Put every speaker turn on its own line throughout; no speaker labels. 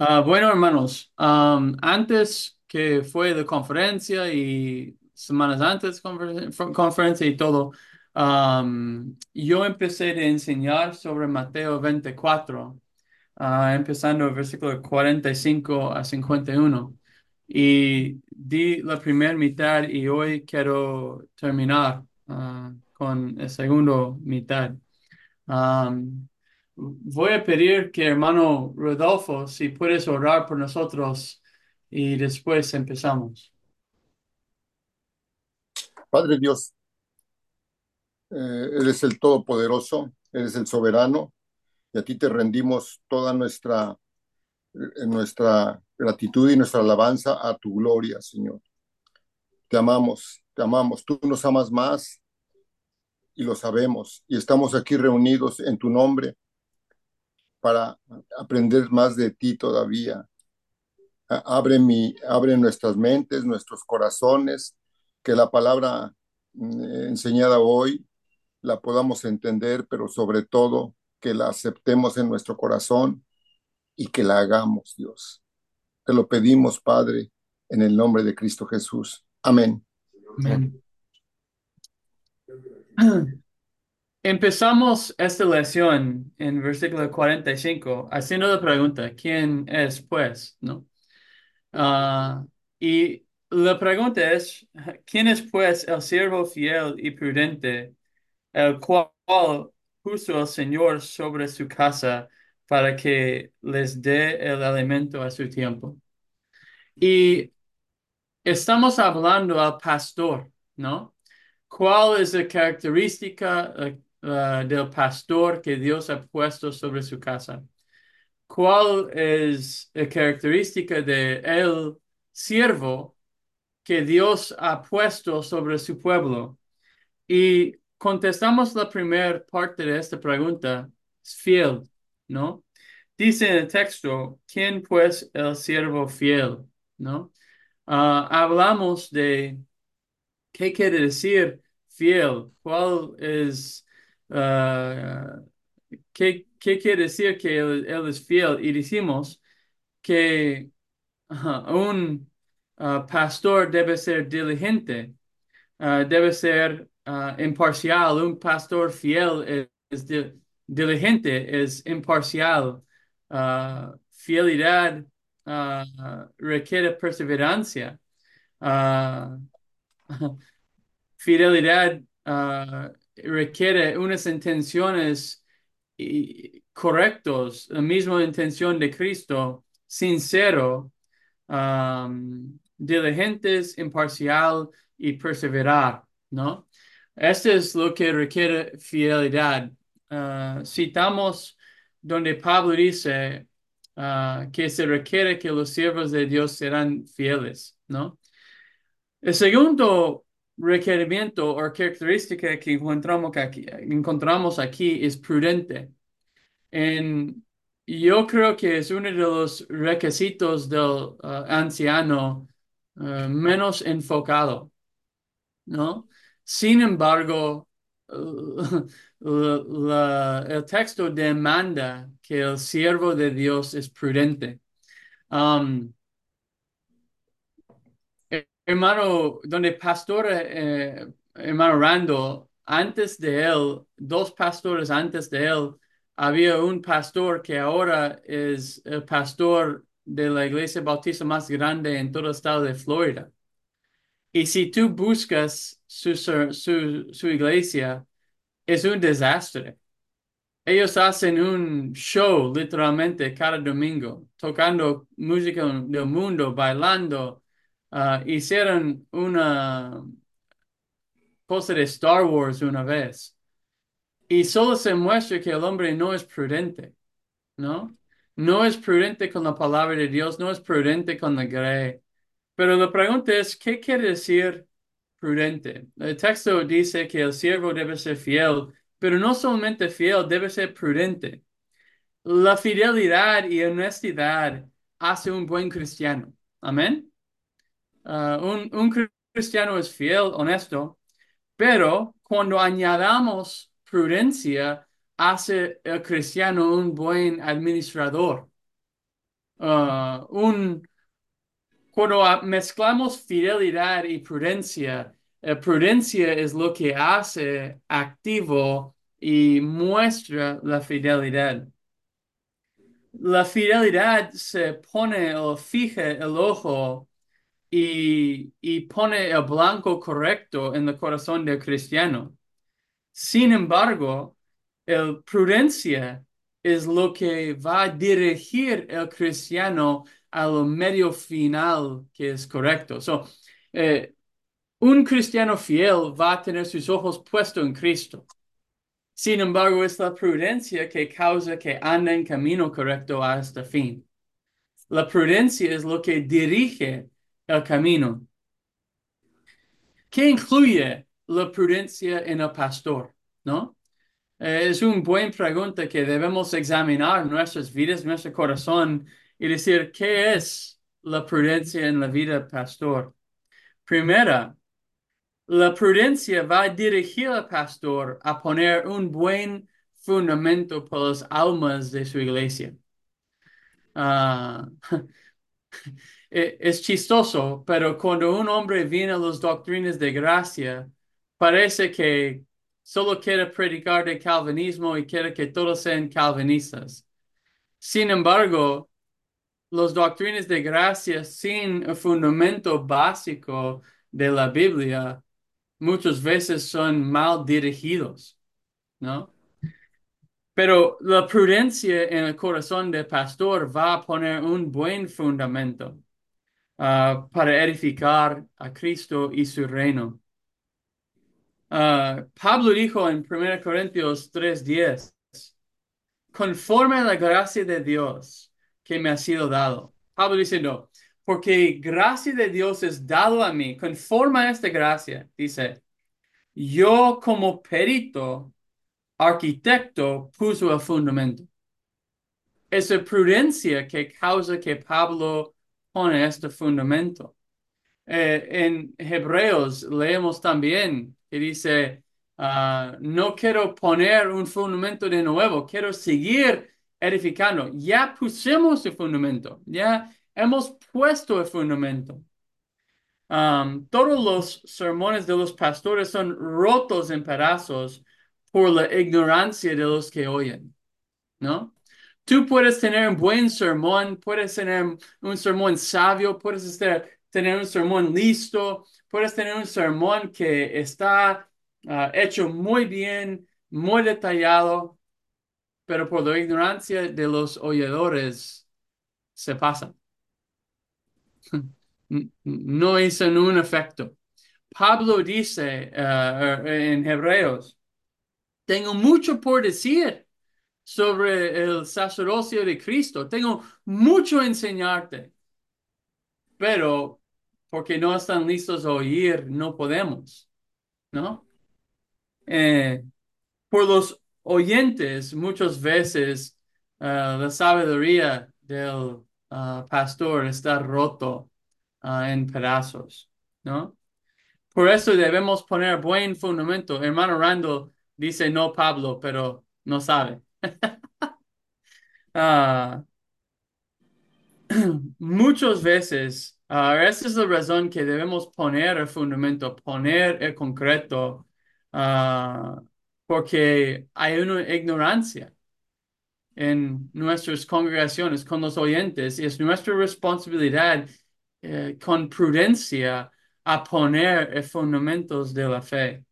Bueno, hermanos, antes que fue de conferencia y semanas antes de conferencia y todo, yo empecé a enseñar sobre Mateo 24, empezando el versículo 45 a 51. Y di la primera mitad y hoy quiero terminar con la segunda mitad. Um, Voy a pedir que hermano Rodolfo, si puedes orar por nosotros y después empezamos.
Padre Dios, eres el Todopoderoso, eres el Soberano, y a ti te rendimos toda nuestra gratitud y nuestra alabanza a tu gloria, Señor. Te amamos, te amamos. Tú nos amas más y lo sabemos, y estamos aquí reunidos en tu nombre para aprender más de ti todavía. Abre nuestras mentes, nuestros corazones, que la palabra enseñada hoy la podamos entender, pero sobre todo que la aceptemos en nuestro corazón y que la hagamos, Dios. Te lo pedimos, Padre, en el nombre de Cristo Jesús. Amén.
Amén. Empezamos esta lección en versículo 45 haciendo la pregunta, ¿quién es pues? ¿No? Ah, y la pregunta es, ¿quién es pues el siervo fiel y prudente, el cual puso el Señor sobre su casa para que les dé el alimento a su tiempo? Y estamos hablando al pastor, ¿no? ¿Cuál es la característica del pastor que Dios ha puesto sobre su casa? ¿Cuál es la característica de el siervo que Dios ha puesto sobre su pueblo? Y contestamos la primera parte de esta pregunta, es fiel, ¿no? Dice en el texto, ¿quién pues el siervo fiel? ¿No? Hablamos de qué quiere decir fiel, cuál es, ah, qué quiere decir que él es fiel y decimos que un pastor debe ser diligente, debe ser imparcial. Un pastor fiel diligente, es imparcial. Fidelidad requiere perseverancia. Ah, Fidelidad requiere unas intenciones correctos, la misma intención de Cristo, sincero, diligentes, imparcial y perseverar, ¿no? Esto es lo que requiere fidelidad. Citamos donde Pablo dice que se requiere que los siervos de Dios serán fieles, ¿no? El segundo requerimiento o característica que encontramos aquí es prudente. En, yo creo que es uno de los requisitos del anciano menos enfocado, ¿no? Sin embargo, el texto demanda que el siervo de Dios es prudente. Um, Hermano, donde pastor, hermano Randall, antes de él, dos pastores antes de él, había un pastor que ahora es el pastor de la iglesia bautista más grande en todo el estado de Florida. Y si tú buscas su iglesia, es un desastre. Ellos hacen un show literalmente cada domingo, tocando música del mundo, bailando. Hicieron una cosa de Star Wars una vez. Y solo se muestra que el hombre no es prudente, ¿no? No es prudente con la palabra de Dios, no es prudente con la grey. Pero la pregunta es, ¿qué quiere decir prudente? El texto dice que el siervo debe ser fiel, pero no solamente fiel, debe ser prudente. La fidelidad y honestidad hace un buen cristiano. Amén. Un cristiano es fiel, honesto, pero cuando añadamos prudencia, hace el cristiano un buen administrador. un cuando mezclamos fidelidad y prudencia, prudencia es lo que hace activo y muestra la fidelidad. La fidelidad se pone o fija el ojo y pone el blanco correcto en el corazón del cristiano. Sin embargo, el prudencia es lo que va a dirigir el cristiano a lo medio final que es correcto. Eh, un cristiano fiel va a tener sus ojos puestos en Cristo. Sin embargo, es la prudencia que causa que ande en camino correcto hasta fin. La prudencia es lo que dirige el camino. ¿Qué incluye la prudencia en el pastor? ¿No? Es una buena pregunta que debemos examinar nuestras vidas, nuestro corazón y decir, ¿qué es la prudencia en la vida del pastor? Primera, la prudencia va a dirigir al pastor a poner un buen fundamento para las almas de su iglesia. Ah, es chistoso, pero cuando un hombre viene a las doctrinas de gracia, parece que solo quiere predicar de calvinismo y quiere que todos sean calvinistas. Sin embargo, las doctrinas de gracia sin el fundamento básico de la Biblia muchas veces son mal dirigidos, ¿no? Pero la prudencia en el corazón del pastor va a poner un buen fundamento para edificar a Cristo y su reino. Pablo dijo en 1 Corintios 3:10, conforme a la gracia de Dios que me ha sido dado. Pablo dice, no, porque gracia de Dios es dado a mí, conforme a esta gracia, dice, yo como perito, arquitecto, puso el fundamento. Es la prudencia que causa que Pablo pone este fundamento. En Hebreos leemos también que dice, no quiero poner un fundamento de nuevo, quiero seguir edificando. Ya pusimos el fundamento, ya hemos puesto el fundamento. Todos los sermones de los pastores son rotos en pedazos por la ignorancia de los que oyen, ¿no? Tú puedes tener un buen sermón, puedes tener un sermón sabio, puedes tener un sermón listo, puedes tener un sermón que está hecho muy bien, muy detallado, pero por la ignorancia de los oidores se pasa. No hizo un efecto. Pablo dice en Hebreos, tengo mucho por decir sobre el sacerdocio de Cristo. Tengo mucho a enseñarte, pero porque no están listos a oír, no podemos, ¿no? Eh, por los oyentes, muchas veces la sabiduría del pastor está roto en pedazos, ¿no? Por eso debemos poner buen fundamento. Hermano Randall dice no Pablo, pero no sabe. Ah, muchas veces, esa es la razón que debemos poner el fundamento, poner el concreto, ah, porque hay una ignorancia en nuestras congregaciones con los oyentes y es nuestra responsabilidad con prudencia a poner el fundamentos de la fe.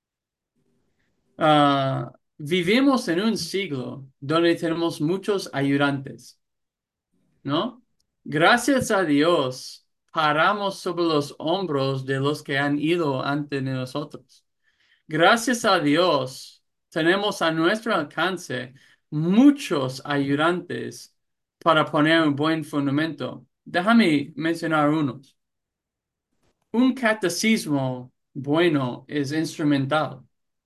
Vivimos en un siglo donde tenemos muchos ayudantes, ¿no? Gracias a Dios, paramos sobre los hombros de los que han ido antes de nosotros. Gracias a Dios, tenemos a nuestro alcance muchos ayudantes para poner un buen fundamento. Déjame mencionar unos. Un catecismo bueno es instrumental.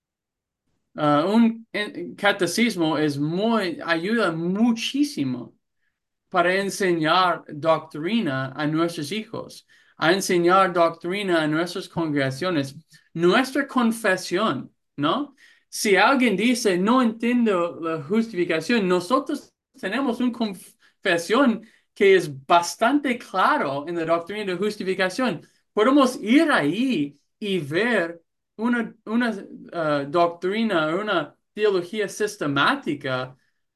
Catecismo ayuda muchísimo para enseñar doctrina a nuestros hijos, a enseñar doctrina a nuestras congregaciones, nuestra confesión, ¿no? Si alguien dice, no entiendo la justificación, nosotros tenemos una confesión que es bastante claro en la doctrina de justificación. Podemos ir ahí y ver una doctrina, una teología sistemática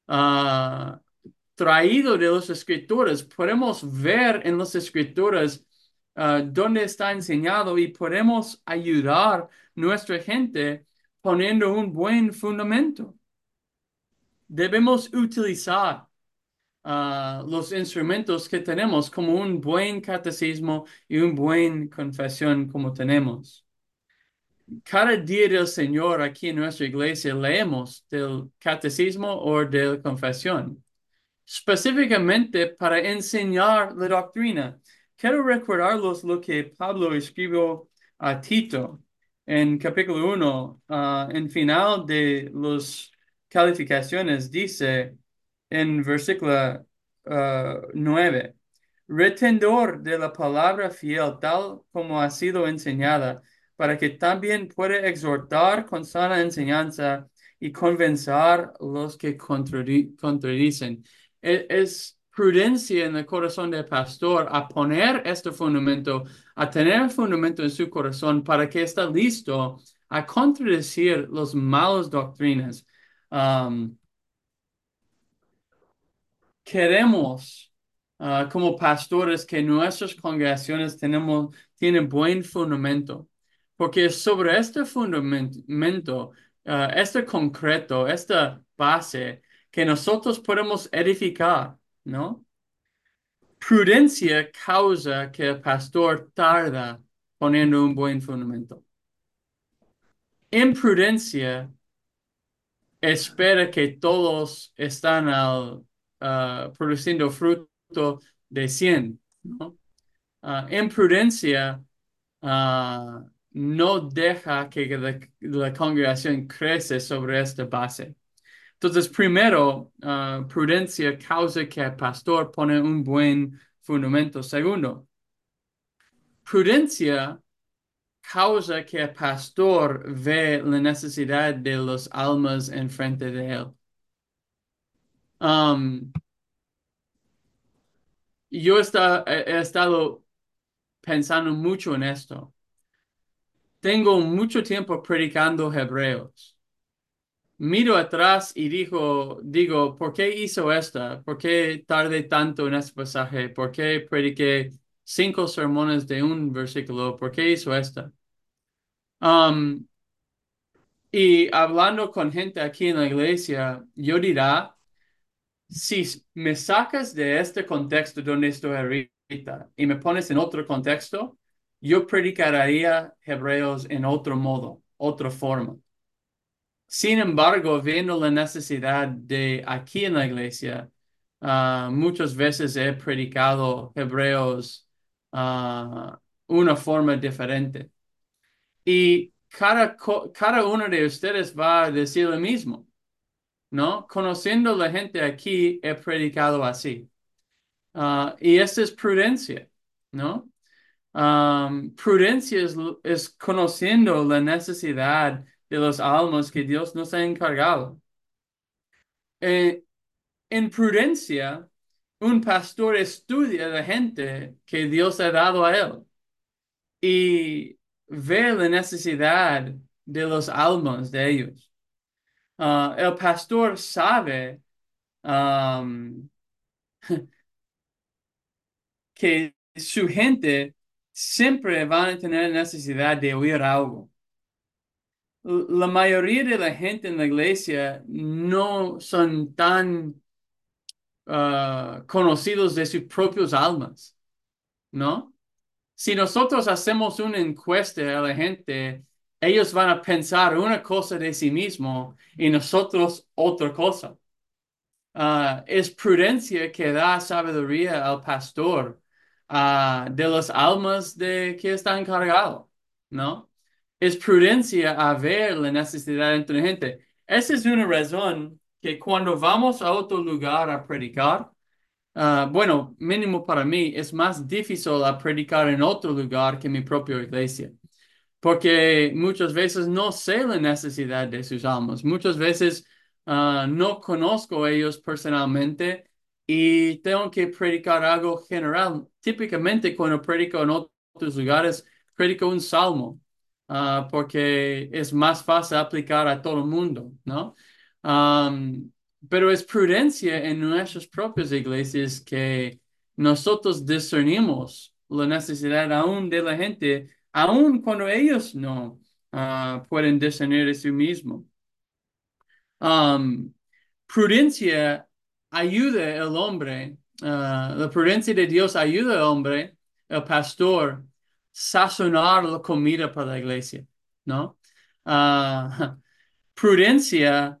traído de las escrituras. Podemos ver en las escrituras dónde está enseñado y podemos ayudar nuestra gente poniendo un buen fundamento. Debemos utilizar los instrumentos que tenemos como un buen catecismo y un buen confesión como tenemos. Cada día del Señor aquí en nuestra iglesia leemos del catecismo o de la confesión, específicamente para enseñar la doctrina. Quiero recordarlos lo que Pablo escribió a Tito en capítulo 1, en final de las calificaciones, dice en versículo 9, retentor de la palabra fiel tal como ha sido enseñada, para que también pueda exhortar con sana enseñanza y convencer los que contradicen. Es prudencia en el corazón del pastor a poner este fundamento, a tener fundamento en su corazón para que esté listo a contradecir las malas doctrinas. Um, Queremos, como pastores, que nuestras congregaciones tienen buen fundamento, porque sobre este fundamento, este concreto, esta base, que nosotros podemos edificar, ¿no? Prudencia causa que el pastor tarda poniendo un buen fundamento. Imprudencia espera que todos están produciendo fruto de 100, ¿no? Imprudencia no deja que la congregación crece sobre esta base. Entonces, primero, prudencia causa que el pastor pone un buen fundamento. Segundo, prudencia causa que el pastor ve la necesidad de las almas enfrente de él. Um, he estado pensando mucho en esto. Tengo mucho tiempo predicando Hebreos. Miro atrás y digo, ¿por qué hizo esta? ¿Por qué tardé tanto en este pasaje? ¿Por qué prediqué 5 sermones de un versículo? ¿Por qué hizo esta? Um, y hablando con gente aquí en la iglesia, yo dirá, si me sacas de este contexto donde estoy ahorita y me pones en otro contexto, yo predicaría Hebreos en otro modo, otra forma. Sin embargo, viendo la necesidad de aquí en la iglesia, muchas veces he predicado Hebreos una forma diferente. Y cada uno de ustedes va a decir lo mismo, ¿no? Conociendo la gente aquí, he predicado así. Y esta es prudencia, ¿no? Prudencia es conociendo la necesidad de los almas que Dios nos ha encargado. Eh, en prudencia, un pastor estudia a la gente que Dios ha dado a él y ve la necesidad de los almas de ellos. El pastor sabe um, que su gente siempre va a tener necesidad de oír algo. La mayoría de la gente en la iglesia no son tan conocidos de sus propios almas, ¿no? Si nosotros hacemos una encuesta a la gente, ellos van a pensar una cosa de sí mismo y nosotros otra cosa. Es prudencia que da sabiduría al pastor de las almas de que está encargado, ¿no? Es prudencia a ver la necesidad entre la gente. Esa es una razón que cuando vamos a otro lugar a predicar, bueno, mínimo para mí, es más difícil a predicar en otro lugar que mi propia iglesia, porque muchas veces no sé la necesidad de sus almas, muchas veces no conozco a ellos personalmente y tengo que predicar algo general. Típicamente cuando predico en otros lugares, predico un salmo, porque es más fácil aplicar a todo el mundo, ¿no? Am, pero es prudencia en nuestras propias iglesias que nosotros discernimos la necesidad aún de la gente, aún cuando ellos no pueden discernir de sí mismos. Um, Prudencia ayuda al hombre, la prudencia de Dios ayuda al hombre, el pastor, sazonar la comida para la iglesia, ¿no? Prudencia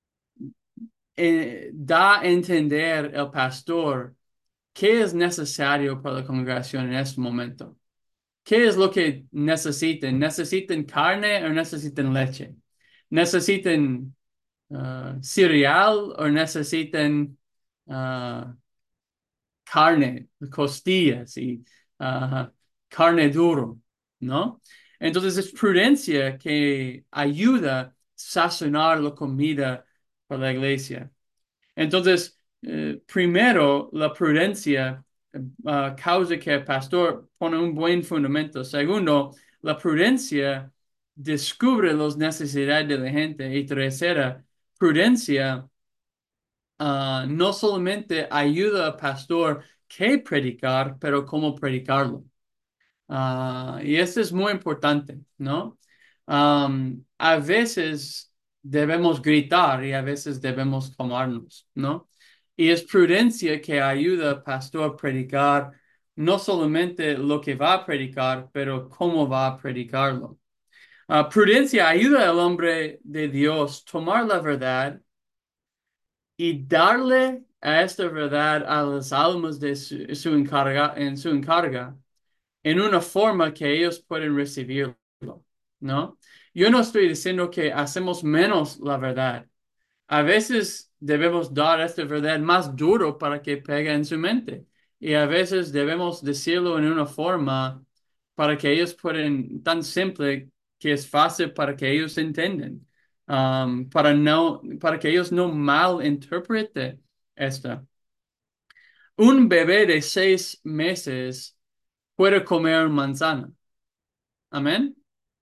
da a entender el pastor qué es necesario para la congregación en este momento. ¿Qué es lo que necesitan? ¿Necesitan carne o necesitan leche? ¿Necesitan cereal o necesitan ah, carne, costillas y ah, carne duro, ¿no? Entonces es prudencia que ayuda a sazonar la comida para la iglesia. Entonces, primero, la prudencia causa que el pastor pone un buen fundamento. Segundo, la prudencia descubre las necesidades de la gente. Y tercera, prudencia no solamente ayuda al pastor que predicar, pero cómo predicarlo. Y esto es muy importante, ¿no? A veces debemos gritar y a veces debemos calmarnos, ¿no? Y es prudencia que ayuda al pastor a predicar no solamente lo que va a predicar, pero cómo va a predicarlo. Prudencia ayuda al hombre de Dios tomar la verdad y darle a esta verdad a las almas de su encarga en una forma que ellos pueden recibirlo, ¿no? Yo no estoy diciendo que hacemos menos la verdad. A veces debemos dar esta verdad más duro para que pegue en su mente. Y a veces debemos decirlo en una forma para que ellos puedan, tan simple que es fácil para que ellos entiendan. Para que ellos no malinterpreten esto. Un bebé de 6 meses puede comer manzana. Amén.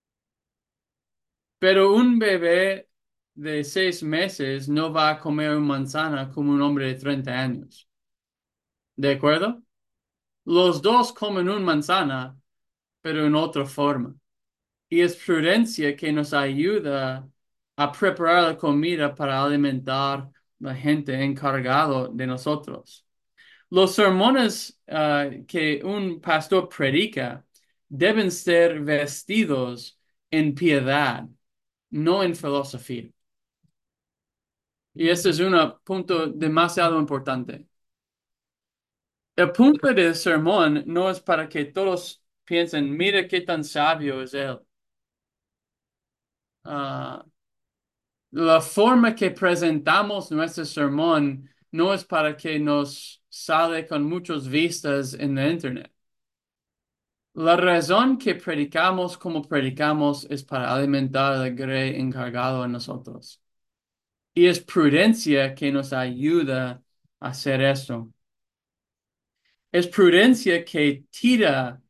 Pero un bebé de 6 meses no va a comer manzana como un hombre de 30 años. ¿De acuerdo? Los dos comen una manzana, pero en otra forma. Y es prudencia que nos ayuda a preparar la comida para alimentar la gente encargado de nosotros. Los sermones que un pastor predica deben ser vestidos en piedad, no en filosofía. Y este es un punto demasiado importante. El punto del sermón no es para que todos piensen, mira qué tan sabio es él. Ah, la forma que presentamos nuestro sermón no es para que nos sale con muchas vistas en la internet. La razón que predicamos como predicamos es para alimentar al grey encargado en nosotros. Y es prudencia que nos ayuda a hacer esto. Es prudencia que tira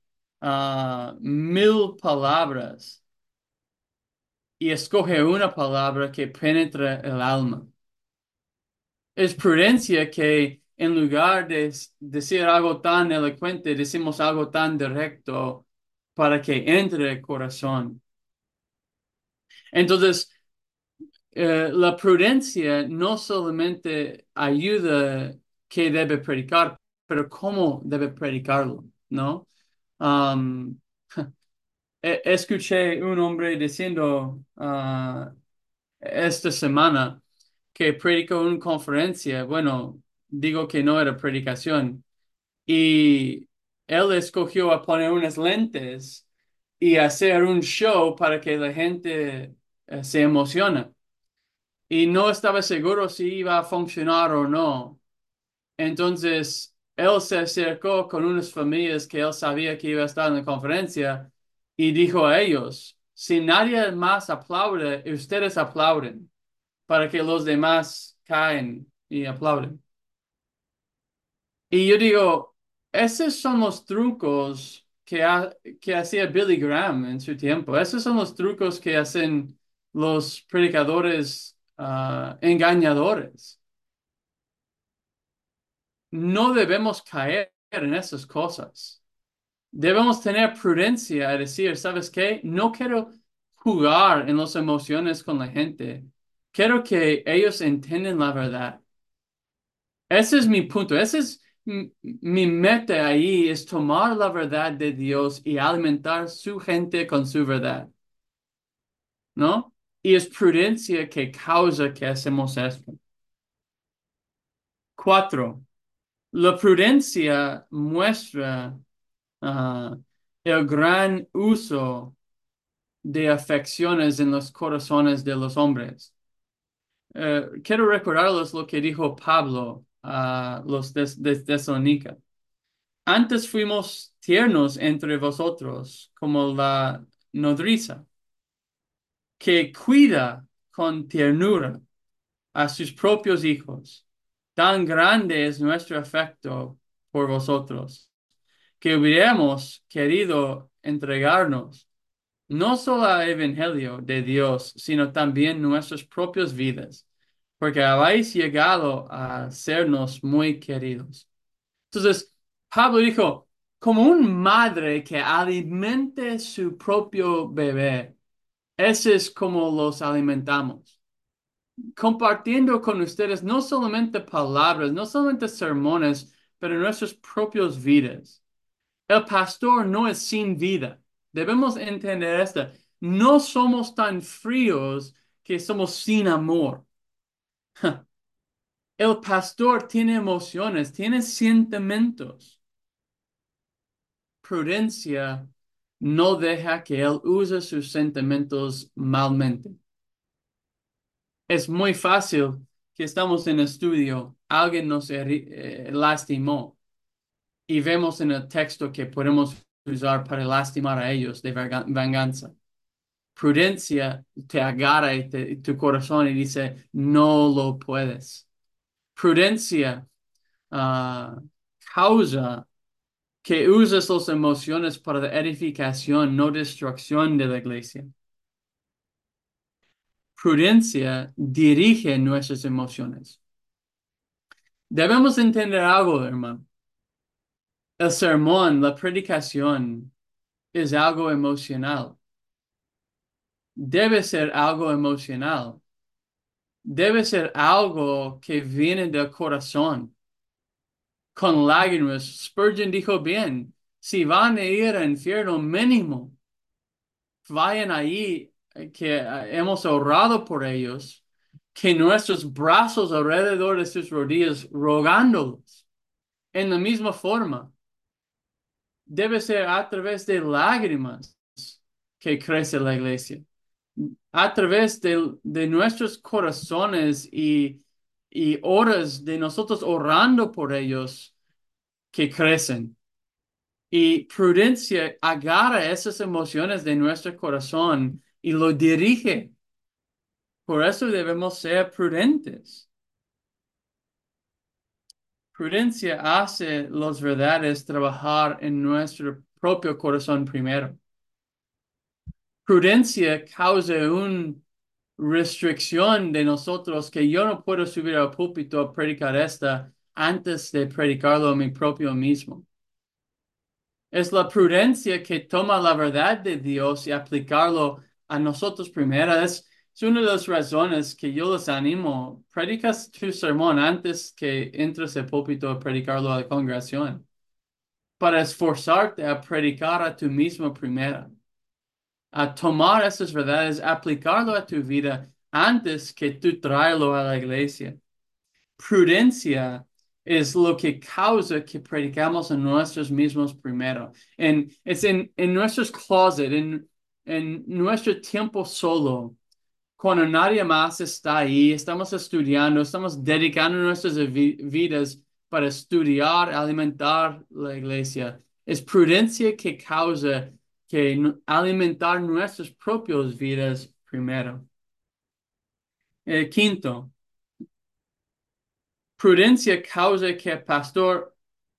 1000 palabras y escoge una palabra que penetra el alma. Es prudencia que en lugar de decir algo tan elocuente, decimos algo tan directo para que entre el corazón. Entonces, la prudencia no solamente ayuda que debe predicar, pero cómo debe predicarlo, ¿no? Um, Escuché un hombre diciendo esta semana que predicó una conferencia, bueno, digo que no era predicación, y él escogió a poner unas lentes y hacer un show para que la gente se emocione. Y no estaba seguro si iba a funcionar o no. Entonces, él se acercó con unas familias que él sabía que iba a estar en la conferencia y dijo a ellos, si nadie más aplaude, ustedes aplauden para que los demás caen y aplauden. Y yo digo, esos son los trucos que hacía Billy Graham en su tiempo. Esos son los trucos que hacen los predicadores engañadores. No debemos caer en esas cosas. Debemos tener prudencia a decir, ¿sabes qué? No quiero jugar en las emociones con la gente. Quiero que ellos entiendan la verdad. Ese es mi punto. Ese es mi meta ahí, es tomar la verdad de Dios y alimentar su gente con su verdad, ¿no? Y es prudencia que causa que hacemos esto. Cuatro, la prudencia muestra ah, el gran uso de afecciones en los corazones de los hombres. Quiero recordarles lo que dijo Pablo a los de Tesalónica. Antes fuimos tiernos entre vosotros, como la nodriza, que cuida con ternura a sus propios hijos. Tan grande es nuestro afecto por vosotros, que hubiéramos querido entregarnos no solo al Evangelio de Dios, sino también nuestras propias vidas, porque habéis llegado a sernos muy queridos. Entonces, Pablo dijo, como un madre que alimente su propio bebé, ese es como los alimentamos. Compartiendo con ustedes no solamente palabras, no solamente sermones, pero nuestras propias vidas. El pastor no es sin vida. Debemos entender esto. No somos tan fríos que somos sin amor. El pastor tiene emociones, tiene sentimientos. Prudencia no deja que él use sus sentimientos malmente. Es muy fácil que estamos en estudio, alguien nos lastimó y vemos en el texto que podemos usar para lastimar a ellos de venganza. Prudencia te agarra y tu corazón y dice, no lo puedes. Prudencia ah, causa que uses las emociones para la edificación, no destrucción de la iglesia. Prudencia dirige nuestras emociones. Debemos entender algo, hermano. El sermón, la predicación, es algo emocional. Debe ser algo emocional. Debe ser algo que viene del corazón, con lágrimas. Spurgeon dijo bien, si van a ir al infierno mínimo, vayan ahí, que hemos orado por ellos, que nuestros brazos alrededor de sus rodillas rogándolos. En la misma forma, debe ser a través de lágrimas que crece la iglesia. A través de nuestros corazones y horas de nosotros orando por ellos que crecen. Y prudencia agarra esas emociones de nuestro corazón y lo dirige. Por eso debemos ser prudentes. Prudencia hace las verdades trabajar en nuestro propio corazón primero. Prudencia causa una restricción de nosotros que yo no puedo subir al púlpito a predicar esta antes de predicarlo a mi propio mismo. Es la prudencia que toma la verdad de Dios y aplicarlo a nosotros primero. Es una de las razones que yo les animo. Predicas tu sermón antes que entres al púlpito a predicarlo a la congregación, para esforzarte a predicar a tu mismo primero, a tomar esas verdades, aplicarlo a tu vida antes que tú traerlo a la iglesia. Prudencia es lo que causa que predicamos a nosotros mismos primero. En nuestros closet, en nuestro tiempo solo, cuando nadie más está ahí, estamos estudiando, estamos dedicando nuestras vidas para estudiar, alimentar la iglesia. Es prudencia que causa que alimentar nuestras propias vidas primero. Quinto, prudencia causa que el pastor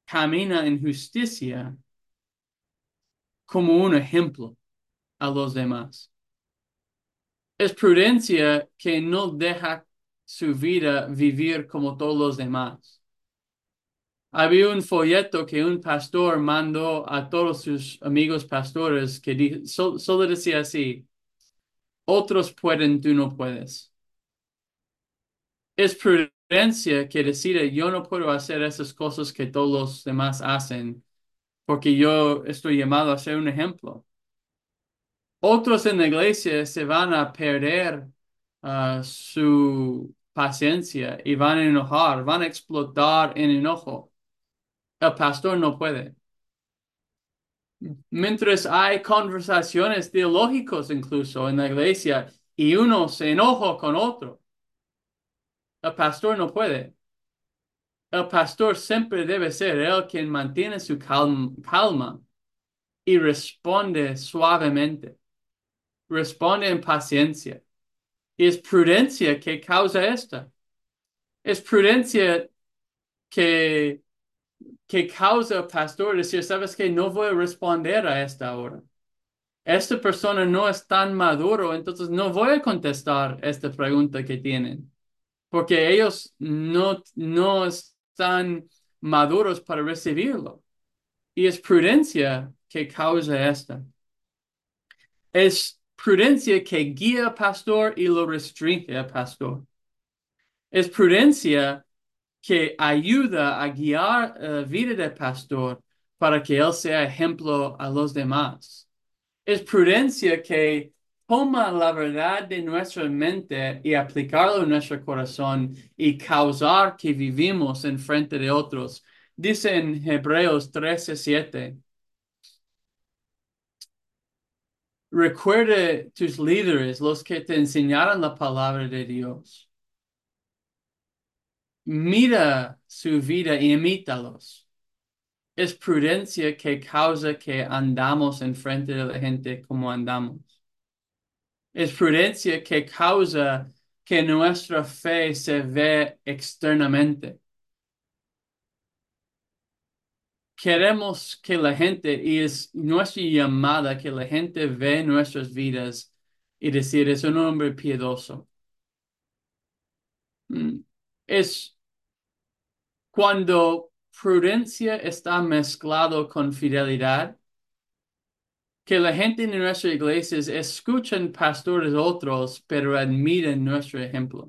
camina en justicia como un ejemplo a los demás. Es prudencia que no deja su vida vivir como todos los demás. Había un folleto que un pastor mandó a todos sus amigos pastores que solo decía así: otros pueden, tú no puedes. Es prudencia que decide: yo no puedo hacer esas cosas que todos los demás hacen, porque yo estoy llamado a ser un ejemplo. Otros en la iglesia se van a perder su paciencia y van a enojar, van a explotar en enojo. El pastor no puede. Mientras hay conversaciones teológicas incluso en la iglesia y uno se enoja con otro, el pastor no puede. El pastor siempre debe ser el quien mantiene su calma y responde suavemente, responde en paciencia. Y es prudencia que causa esta. Es prudencia que, que causa al pastor decir: sabes que no voy a responder a esta hora. Esta persona no es tan maduro, entonces no voy a contestar esta pregunta que tienen, porque ellos no están maduros para recibirlo. Y es prudencia que causa esta. Es prudencia que guía al pastor y lo restringe al pastor. Es prudencia que ayuda a guiar la vida del pastor para que él sea ejemplo a los demás. Es prudencia que toma la verdad de nuestra mente y aplicarlo en nuestro corazón y causar que vivimos en frente de otros. Dice en Hebreos 13:7: recuerde tus líderes, los que te enseñaron la palabra de Dios. Mira su vida y imítalos. Es prudencia que causa que andamos en frente de la gente como andamos. Es prudencia que causa que nuestra fe se ve externamente. Queremos que la gente, y es nuestra llamada, que la gente ve nuestras vidas y decir: es un hombre piadoso. Mm. Es cuando prudencia está mezclado con fidelidad, que la gente en nuestras iglesias escuchan pastores otros, pero admiran nuestro ejemplo.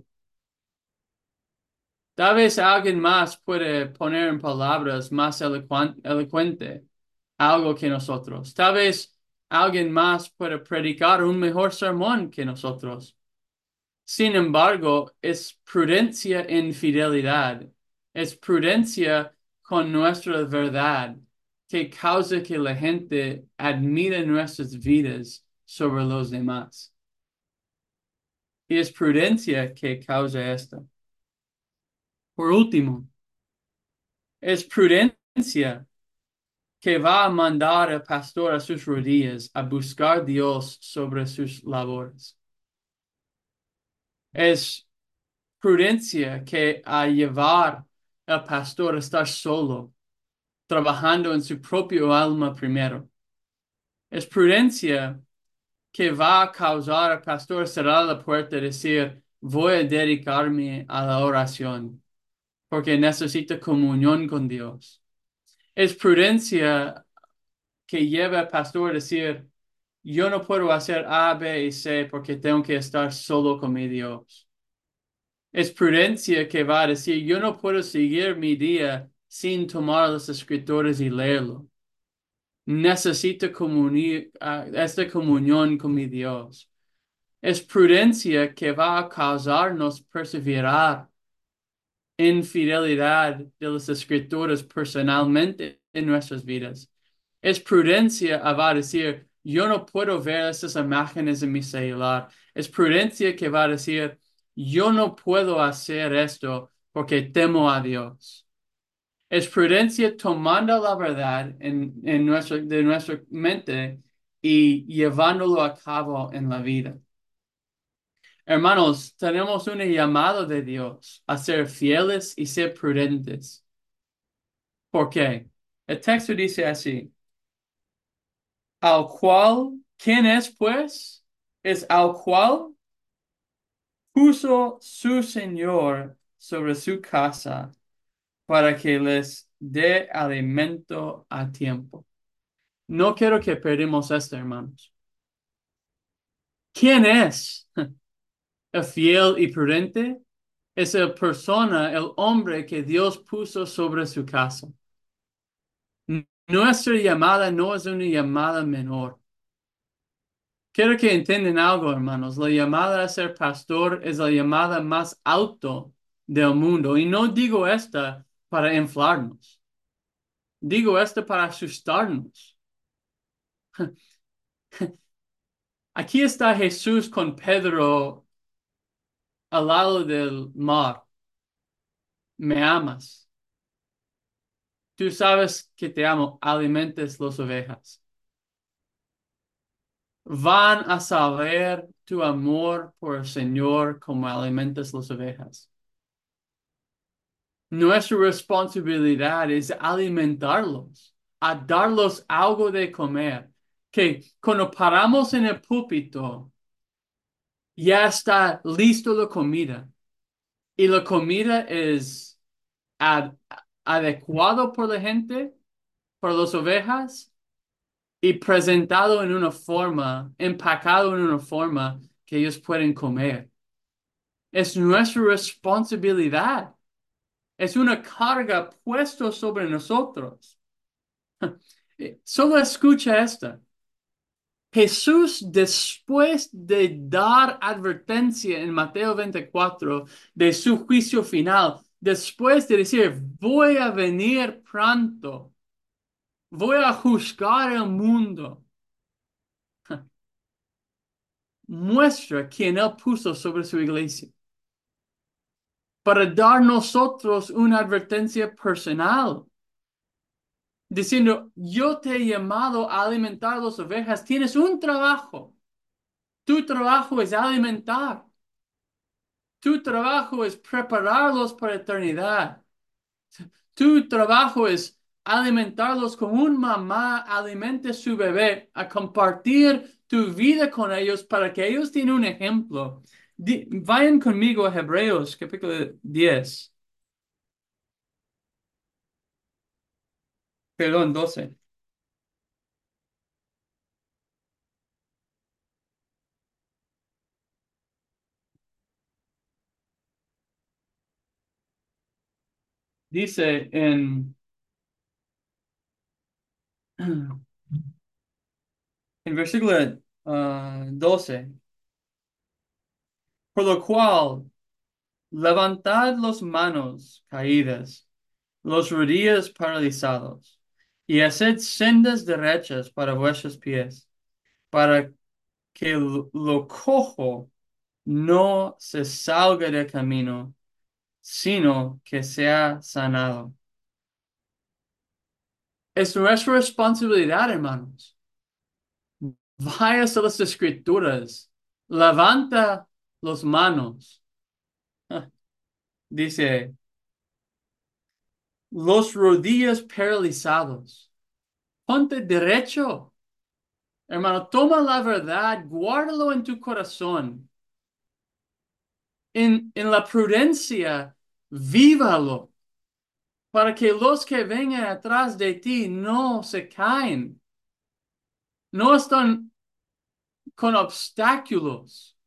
Tal vez alguien más puede poner en palabras más elocuente algo que nosotros. Tal vez alguien más puede predicar un mejor sermón que nosotros. Sin embargo, es prudencia en fidelidad, es prudencia con nuestra verdad que causa que la gente admire nuestras vidas sobre los demás. Y es prudencia que causa esto. Por último, es prudencia que va a mandar al pastor a sus rodillas a buscar a Dios sobre sus labores. Es prudencia que a llevar al pastor a estar solo, trabajando en su propio alma primero. Es prudencia que va a causar al pastor cerrar la puerta y decir: voy a dedicarme a la oración, porque necesito comunión con Dios. Es prudencia que lleva al pastor a decir: yo no puedo hacer A, B y C porque tengo que estar solo con mi Dios. Es prudencia que va a decir: yo no puedo seguir mi día sin tomar las escrituras y leerlo. Necesito esta comunión con mi Dios. Es prudencia que va a causarnos perseverar en fidelidad de las escrituras personalmente en nuestras vidas. Es prudencia a va a decir: yo no puedo ver esas imágenes en mi celular. Es prudencia que va a decir: yo no puedo hacer esto porque temo a Dios. Es prudencia tomando la verdad de nuestra mente y llevándolo a cabo en la vida. Hermanos, tenemos un llamado de Dios a ser fieles y ser prudentes, ¿Por qué? El texto dice así, al cual, ¿quién es pues? Es al cual puso su Señor sobre su casa para que les dé alimento a tiempo. No quiero que perdamos esto, hermanos. ¿Quién es el fiel y prudente? Es la persona, el hombre que Dios puso sobre su casa. Nuestra llamada no es una llamada menor. Quiero que entiendan algo, hermanos. La llamada a ser pastor es la llamada más alto del mundo. Y no digo esta para inflarnos. Digo esto para asustarnos. Aquí está Jesús con Pedro al lado del mar. ¿Me amas? Tú sabes que te amo. Alimentes las ovejas. Van a saber tu amor por el Señor como alimentas las ovejas. Nuestra responsabilidad es alimentarlos, a darlos algo de comer. Que cuando paramos en el púlpito, ya está listo la comida. Y la comida es ad- adecuado por la gente, por las ovejas, y presentado en una forma, empacado en una forma que ellos pueden comer. Es nuestra responsabilidad. Es una carga puesta sobre nosotros. Solo escucha esta. Jesús, después de dar advertencia en Mateo 24 de su juicio final, después de decir, voy a venir pronto, voy a juzgar el mundo, muestra quién Él puso sobre su iglesia para dar nosotros una advertencia personal, diciendo, yo te he llamado a alimentar las ovejas, tienes un trabajo, tu trabajo es alimentar. Tu trabajo es prepararlos para la eternidad. Tu trabajo es alimentarlos como un mamá alimenta a su bebé, a compartir tu vida con ellos para que ellos tengan un ejemplo. Vayan conmigo a Hebreos, capítulo 10, perdón, 12. Dice en versículo 12, por lo cual levantad las manos caídas, los rodillas paralizados, y haced sendas derechas para vuestros pies, para que lo cojo no se salga del camino, sino que sea sanado. Es nuestra responsabilidad, hermanos. Vaya a las escrituras, levanta las manos. Dice, los rodillas paralizados. Ponte derecho. Hermano, toma la verdad, guárdalo en tu corazón. En la prudencia, vívalo, para que los que vengan atrás de ti no se caen, no están con obstáculos,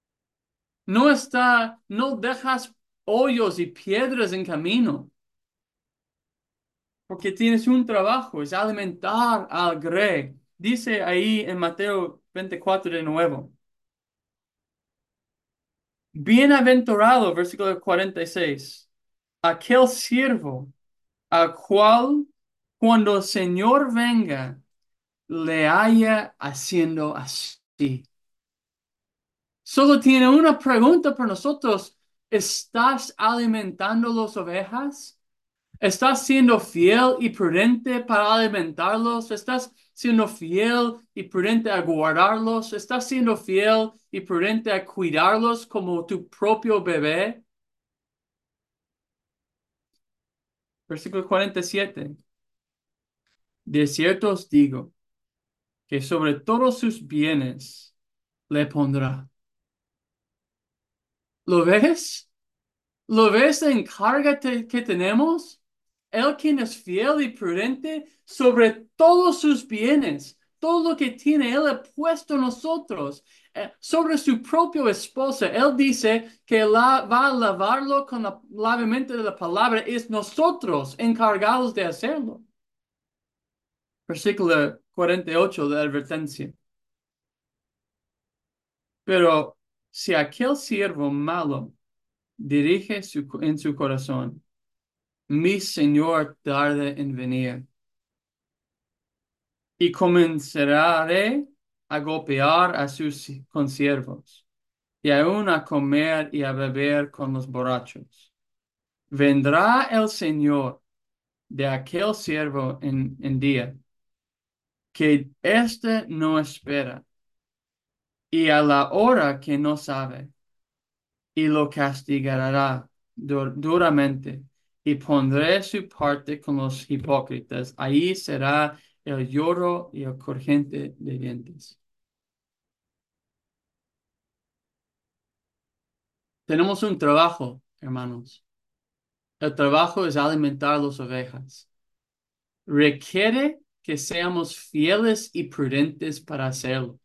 no dejas hoyos y piedras en camino, porque tienes un trabajo, es alimentar al grey. Dice ahí en Mateo 24 de nuevo. Bienaventurado, versículo 46, aquel siervo al cual cuando el Señor venga le haya haciendo así. Solo tiene una pregunta para nosotros. ¿Estás alimentando las ovejas? ¿Estás siendo fiel y prudente para alimentarlos? ¿Estás siendo fiel y prudente a guardarlos? ¿Estás siendo fiel y prudente a cuidarlos como tu propio bebé? Versículo 47. De cierto os digo que sobre todos sus bienes le pondrá. ¿Lo ves? ¿Lo ves la encarga que tenemos? Él quien es fiel y prudente sobre todos sus bienes, todo lo que tiene, Él ha puesto en nosotros. Sobre su propia esposa, Él dice que va a lavarlo con el lavamiento de la palabra, es nosotros encargados de hacerlo. Versículo 48 de la advertencia. Pero si aquel siervo malo dirige en su corazón, mi Señor tarde en venir, y comenzaré a golpear a sus consiervos, y aún a comer y a beber con los borrachos. Vendrá el Señor de aquel siervo en día, que éste no espera, y a la hora que no sabe, y lo castigará duramente, y pondré su parte con los hipócritas. Ahí será el lloro y el corriente de dientes. Tenemos un trabajo, hermanos. El trabajo es alimentar las ovejas. Requiere que seamos fieles y prudentes para hacerlo.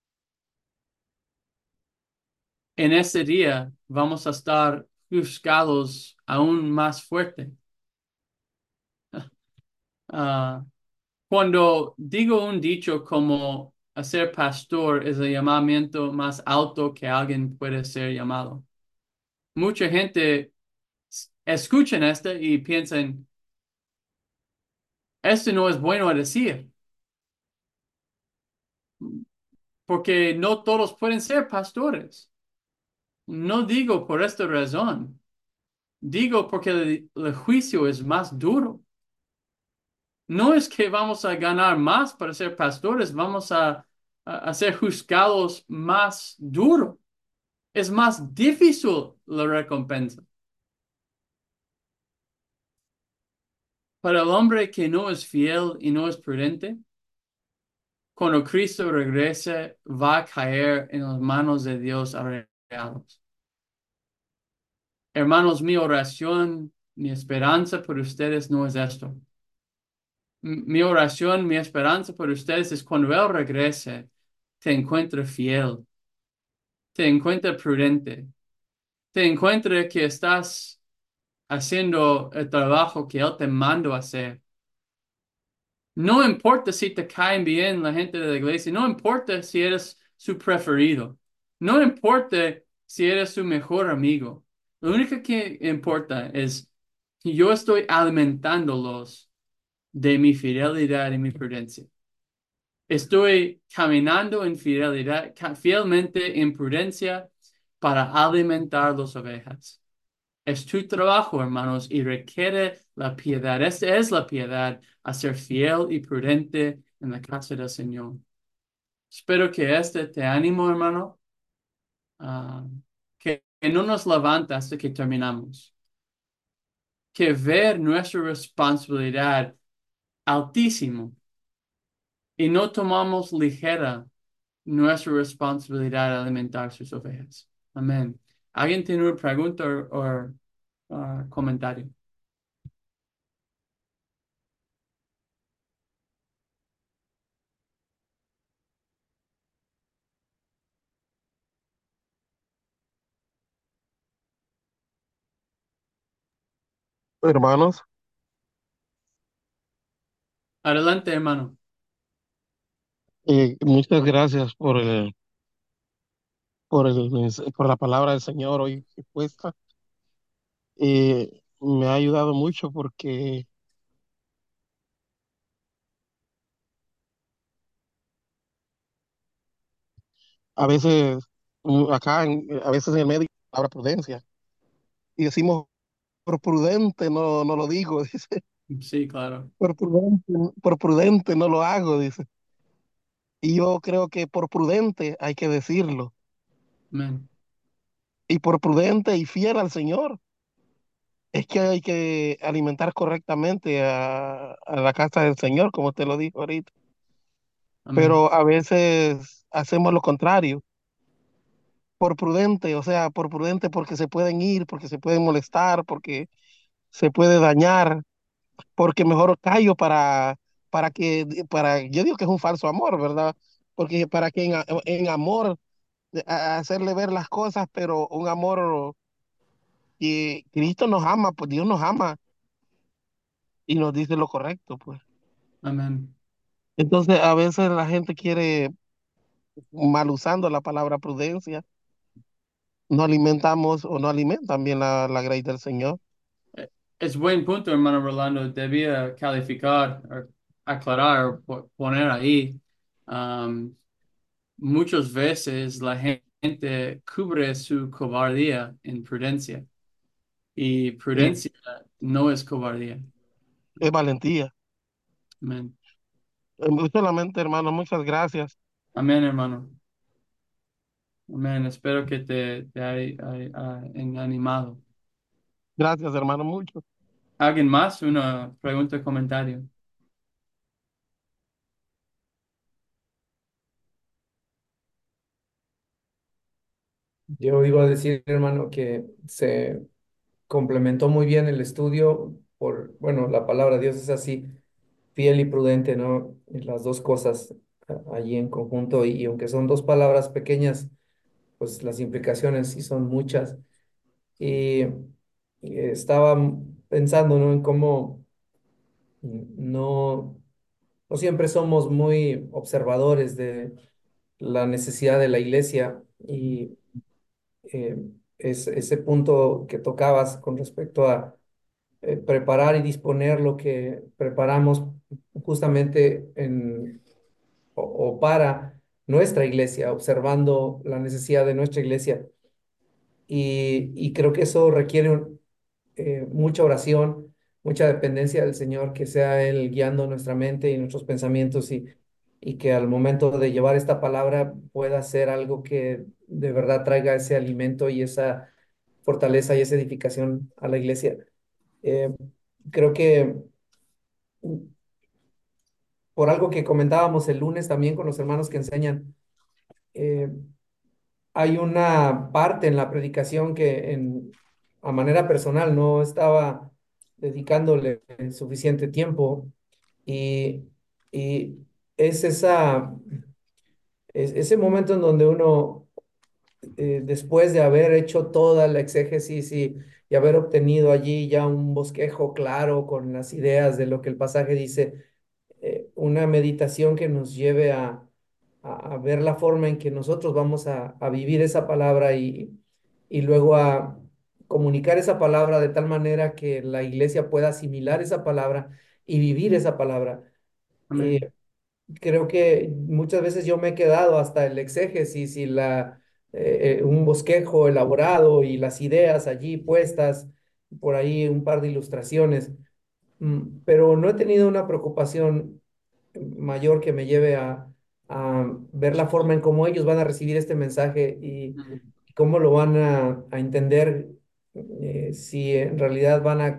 En ese día vamos a estar juzgados aún más fuerte. Ah, Cuando digo un dicho como hacer pastor es el llamamiento más alto que alguien puede ser llamado. Mucha gente escucha esto y piensan, esto no es bueno a decir, porque no todos pueden ser pastores. No digo por esta razón, digo porque el juicio es más duro. No es que vamos a ganar más para ser pastores, vamos a ser juzgados más duro. Es más difícil la recompensa. Para el hombre que no es fiel y no es prudente, cuando Cristo regrese, va a caer en las manos de Dios arreglados. Hermanos, mi oración, mi esperanza por ustedes no es esto. Mi oración, mi esperanza por ustedes es cuando Él regrese, te encuentre fiel, te encuentre prudente, te encuentre que estás haciendo el trabajo que Él te mandó a hacer. No importa si te caen bien la gente de la iglesia, no importa si eres su preferido, no importa si eres su mejor amigo. Lo único que importa es que yo estoy alimentándolos de mi fidelidad y mi prudencia. Estoy caminando en fidelidad, fielmente en prudencia para alimentar las ovejas. Es tu trabajo, hermanos, y requiere la piedad. Esta es la piedad, a ser fiel y prudente en la casa del Señor. Espero que este te animo, hermano, ah, que no nos levanta hasta que terminamos. Que ver nuestra responsabilidad altísimo y no tomamos ligera nuestra responsabilidad de alimentar sus ovejas. Amén. ¿Alguien tiene una pregunta o comentario?
Hermanos,
Adelante, hermano.
muchas gracias por la palabra del Señor hoy expuesta. Me ha ayudado mucho porque a veces, a veces en el medio habla prudencia y decimos, por prudente no lo digo, dice,
Sí, claro.
por prudente no lo hago, dice. Y yo creo que por prudente hay que decirlo,
Amén.
y por prudente y fiel al Señor. es que hay que alimentar correctamente a la casa del Señor, como te lo dijo ahorita.
Amén.
Pero a veces hacemos lo contrario, por prudente, o sea, por prudente porque se pueden ir, porque se pueden molestar, porque se puede dañar, porque mejor callo yo digo que es un falso amor, ¿verdad? Porque para que en amor hacerle ver las cosas, pero un amor que Cristo nos ama, pues Dios nos ama y nos dice lo correcto, pues.
Amén.
Entonces, a veces la gente quiere, mal usando la palabra prudencia, no alimentamos o no alimentan bien la gracia del Señor.
Es buen punto, hermano Rolando. Debía calificar, o aclarar, o poner ahí. um, Muchas veces la gente cubre su cobardía en prudencia y
Sí,
prudencia no es cobardía.
es valentía.
Amén.
Solamente, hermano, muchas gracias.
Amén, hermano. Amén. Espero que te haya animado.
Gracias, hermano, mucho.
¿Alguien más? Una pregunta o comentario.
Yo iba a decir, hermano, que se complementó muy bien el estudio bueno, la palabra de Dios es así, fiel y prudente, ¿no? Y las dos cosas allí en conjunto, y aunque son dos palabras pequeñas, pues las implicaciones sí son muchas. Y, estaba pensando, ¿no? En cómo no, no siempre somos muy observadores de la necesidad de la iglesia, y eh, es ese punto que tocabas con respecto a preparar y disponer lo que preparamos justamente o para nuestra iglesia, observando la necesidad de nuestra iglesia. Y creo que eso requiere mucha oración, mucha dependencia del Señor, que sea Él guiando nuestra mente y nuestros pensamientos, y que al momento de llevar esta palabra pueda ser algo que de verdad traiga ese alimento y esa fortaleza y esa edificación a la iglesia. Eh, Creo que por algo que comentábamos el lunes también con los hermanos que enseñan, eh, hay una parte en la predicación que a manera personal no estaba dedicándole suficiente tiempo, y, y es ese momento en donde uno, después de haber hecho toda la exégesis y haber obtenido allí ya un bosquejo claro con las ideas de lo que el pasaje dice, una meditación que nos lleve a ver la forma en que nosotros vamos a vivir esa palabra, y luego a comunicar esa palabra de tal manera que la iglesia pueda asimilar esa palabra y vivir esa palabra.
Amén.
Creo que muchas veces yo me he quedado hasta el exégesis y un bosquejo elaborado y las ideas allí puestas, por ahí un par de ilustraciones, pero no he tenido una preocupación mayor que me lleve a ver la forma en cómo ellos van a recibir este mensaje, y cómo lo van a entender, si en realidad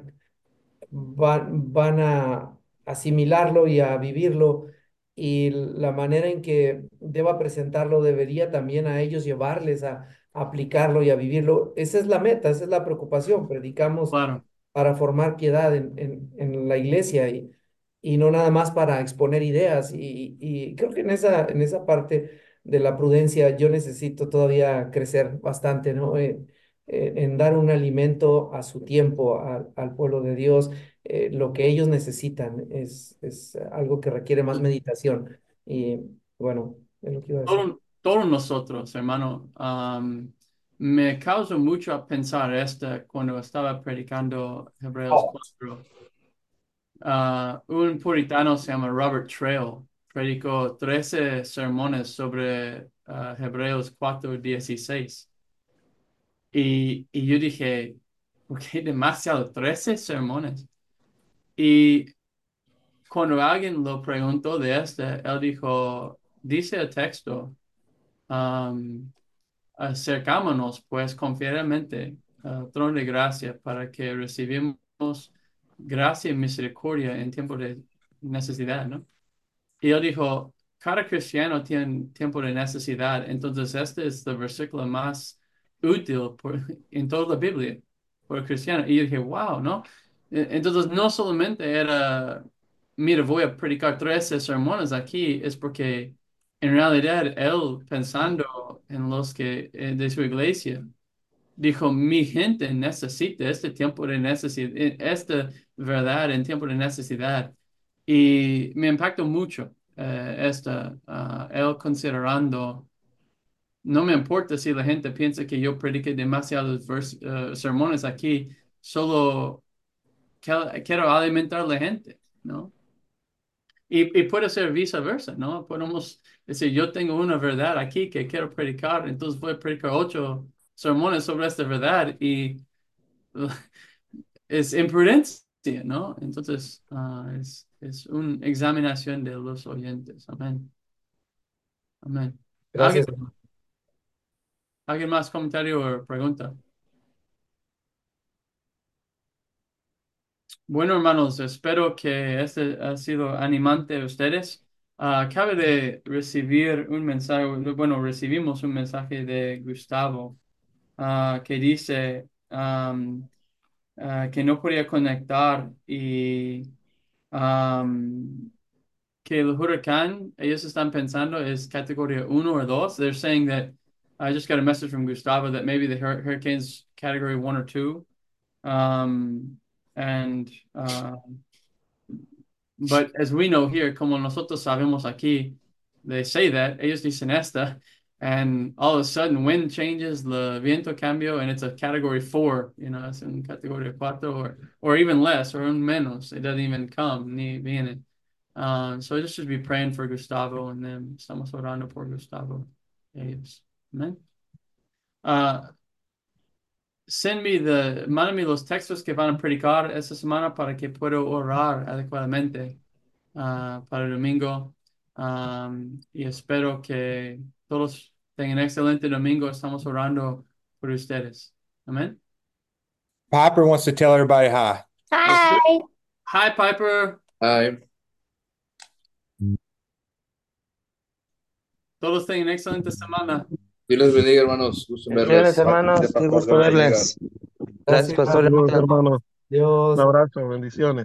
van a asimilarlo y a vivirlo, y la manera en que deba presentarlo debería también a ellos llevarles a aplicarlo y a vivirlo. Esa es la meta, esa es la preocupación. Predicamos
Claro.
para formar piedad en la iglesia, y no nada más para exponer ideas. Y creo que en esa parte de la prudencia yo necesito todavía crecer bastante, ¿no? En dar un alimento a su tiempo al pueblo de Dios. Lo que ellos necesitan es algo que requiere más meditación. Y bueno, es lo que iba a decir.
Todos nosotros, hermano, me causa mucho pensar cuando estaba predicando Hebreos
Oh.
4. Un puritano se llama Robert Trail, predicó 13 sermones sobre Hebreos 4:16. Y yo dije, ¿por qué demasiado? 13 sermones. Y cuando alguien lo preguntó de él dijo, dice el texto, um, acercámonos pues confiadamente trono de gracia para que recibamos gracia y misericordia en tiempo de necesidad, ¿no? Y él dijo, cada cristiano tiene tiempo de necesidad, entonces este es el versículo más útil en toda la Biblia por el cristiano. Y yo dije, wow, ¿no? Entonces no solamente era, mira, voy a predicar 13 sermones aquí, es porque en realidad él pensando en los que de su iglesia, dijo, mi gente necesita este tiempo de necesidad, esta verdad en tiempo de necesidad. Y me impactó mucho él considerando, no me importa si la gente piensa que yo prediqué demasiados sermones aquí, solo quiero alimentar a la gente, ¿no? Y puede ser viceversa, ¿no? Podemos decir, yo tengo una verdad aquí que quiero predicar, entonces voy a predicar 8 sermones sobre esta verdad y es imprudencia, ¿no? Entonces, es una examinación de los oyentes. Amén. Amén. ¿Alguien,
Gracias.
alguien más comentario o pregunta? Bueno, hermanos, espero que este ha sido animante a ustedes. Acabo de recibir un mensaje, bueno, recibimos un mensaje de Gustavo que dice que no podía conectar y um, que el huracán, ellos están pensando es categoría 1 o 2. They're saying that I just got a message from Gustavo that maybe the hurricane's category 1 or 2. Um, and but as we know here, como nosotros sabemos aquí, they say that, ellos dicen esta, and all of a sudden wind changes, the viento cambio, and it's a category 4, it's in category 4 or even less or un menos. It doesn't even come, ni viene. So I just should be praying for Gustavo and them. Estamos orando por Gustavo. Ellos. Amen. Uh, mándame los textos que van a predicar esta semana para que pueda orar adecuadamente para el domingo. Y espero que todos tengan un excelente domingo. Estamos orando por ustedes. Amén.
Piper wants to tell everybody hi.
Hi. Hi, Piper.
Hi.
Todos tengan una excelente semana.
Dios les bendiga, hermanos. Gusto en
Bendiciones,
verlos.
hermanos.
Sepa
Qué
cuál
gusto
van a llegar.
verles. Gracias, pastor.
Gracias.
Un
Dios.
abrazo, bendiciones.